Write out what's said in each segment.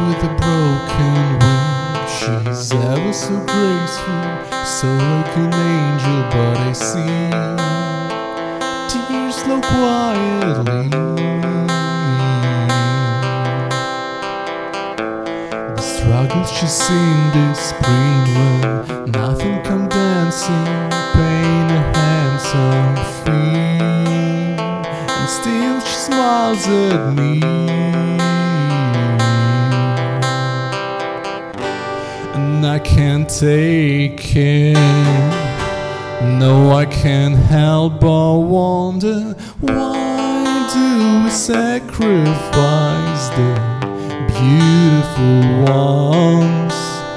with a broken wing. She's ever so graceful, so like an angel, but I see tears flow quietly. The struggles she's seen this spring when nothing come dancing, pain her handsome feet, and still she smiles at me. And I can't take it. No, I can't help but wonder, why do we sacrifice the beautiful ones?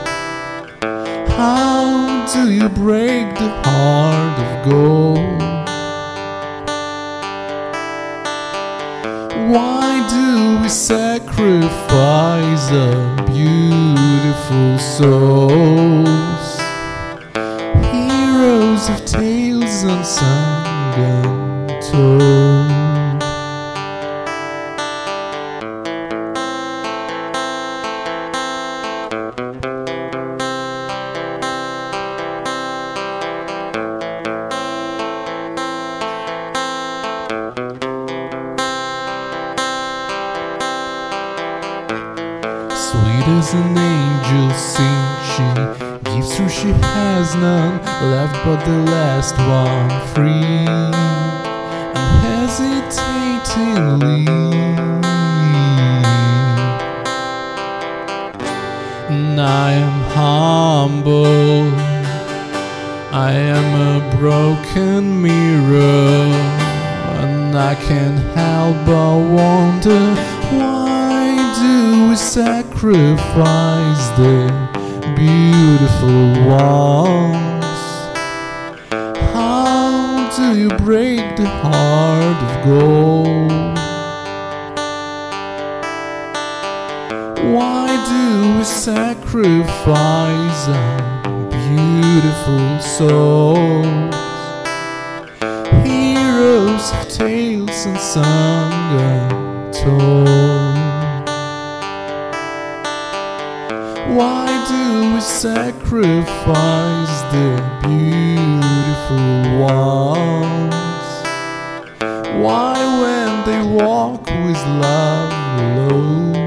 How do you break the heart of gold? Why do we sacrifice our beautiful souls? Heroes of tales unsung and told. Sweet as an angel sings, she gives through, she has none left but the last one free, unhesitatingly. And I am humble, I am a broken mirror, and I can't help but wonder, why do we sacrifice the beautiful ones? How do you break the heart of gold? Why do we sacrifice our beautiful souls? Heroes of tales unsung and told. Why do we sacrifice the beautiful ones? Why when they walk with love alone?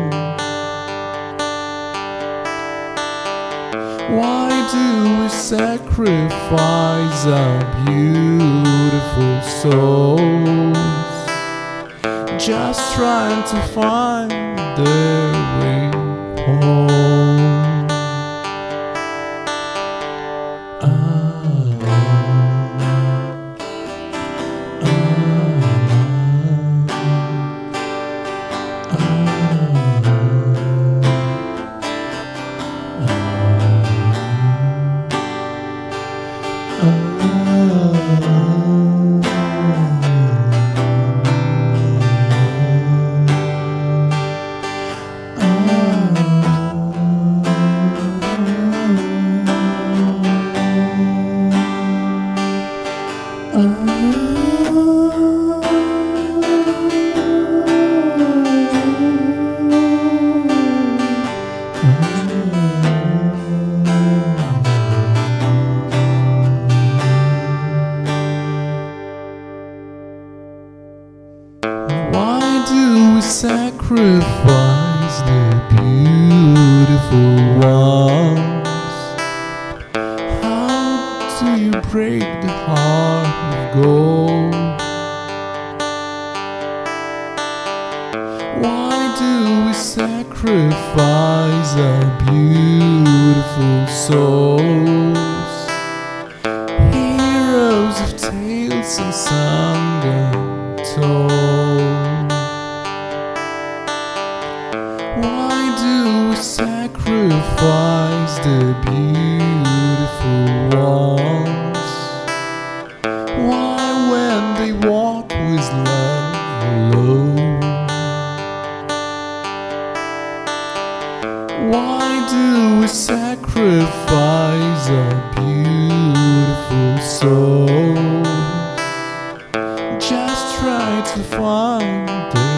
Why do we sacrifice our beautiful souls, just trying to find their way home? Why do we sacrifice the beautiful ones? How do you break the heart of gold? Why do we sacrifice our beautiful souls? Heroes of tales unsung and told. Why do we sacrifice the beautiful ones? Why when they walk with love alone? Why do we sacrifice our beautiful souls, just try to find the